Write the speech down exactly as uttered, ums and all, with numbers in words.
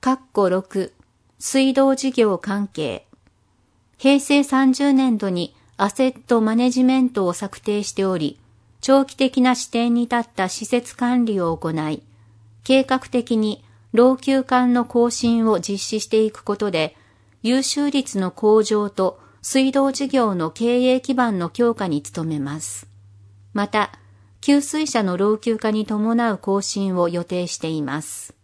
括弧ろく、水道事業関係。平成さんじゅうねんどにアセットマネジメントを策定しており、長期的な視点に立った施設管理を行い、計画的に老朽管の更新を実施していくことで、優秀率の向上と水道事業の経営基盤の強化に努めます。また、給水車の老朽化に伴う更新を予定しています。